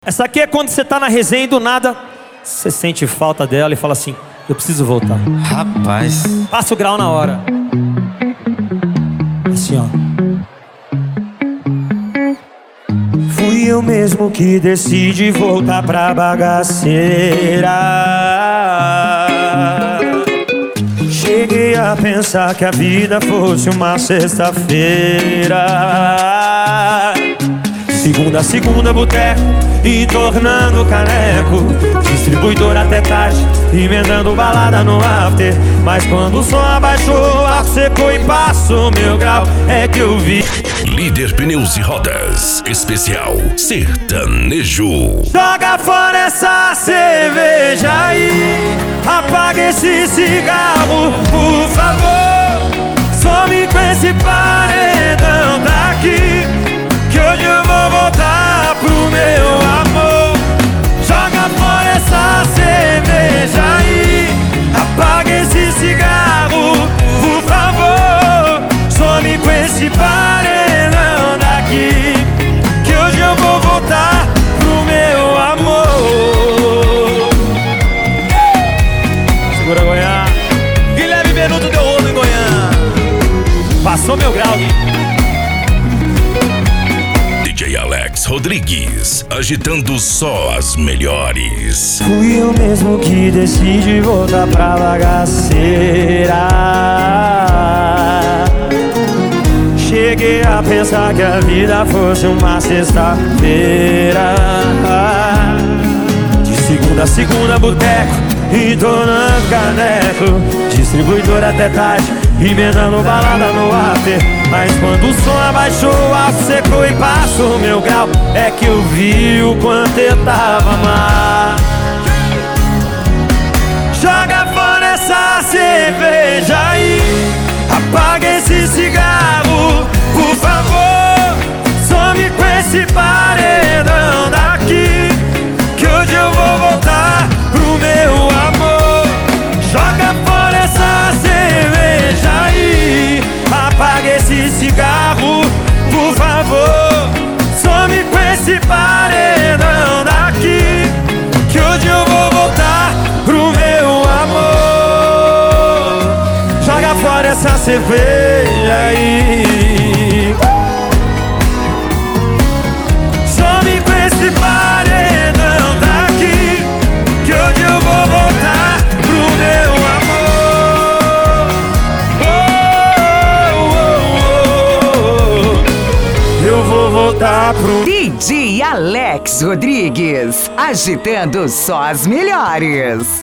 Essa aqui é quando você tá na resenha e do nada você sente falta dela e fala assim: eu preciso voltar. Rapaz, Passa o grau na hora. Assim, ó. Fui eu mesmo que decidi voltar pra bagaceira. Cheguei a pensar que a vida fosse uma sexta-feira. Segunda a segunda, boteco e tornando caneco. Distribuidor até tarde, emendando balada no after. Mas quando o som abaixou, a secou e passou meu grau, é que eu vi. Líder Pneus e Rodas, especial sertanejo. Joga fora essa cerveja aí, apaga esse cigarro, por favor. Some com esse paredão daqui, que hoje eu vou voltar pro meu amor. Joga fora essa cerveja aí, apaga esse cigarro, por favor. Some com esse paredão daqui, que hoje eu vou voltar pro meu amor. Segura Goiânia. Guilherme Benuto deu rolo em Goiânia. Passou meu grau. DJ Alex Rodrigues, agitando só as melhores. Fui eu mesmo que decidi voltar pra bagaceira. Cheguei a pensar que a vida fosse uma sexta-feira. De segunda a segunda, boteco e tornando caneco. Distribuidor até tarde, emendando balada no after. Mas quando o som abaixou, a secou e passou meu grau, é que eu vi o quanto eu tava mal. Joga fora essa cerveja aí, apaga esse cigarro, por favor. Some com esse paredão daqui, que hoje eu vou voltar pro meu amor. Joga fora essa cerveja aí, apaga esse cigarro, por favor. Some com esse paredão daqui, que hoje eu vou voltar pro meu amor. Joga fora essa cerveja aí, some com esse paredão daqui, que hoje eu vou voltar pro meu amor. Eu vou voltar pro DJ Alex Rodrigues, agitando só as melhores.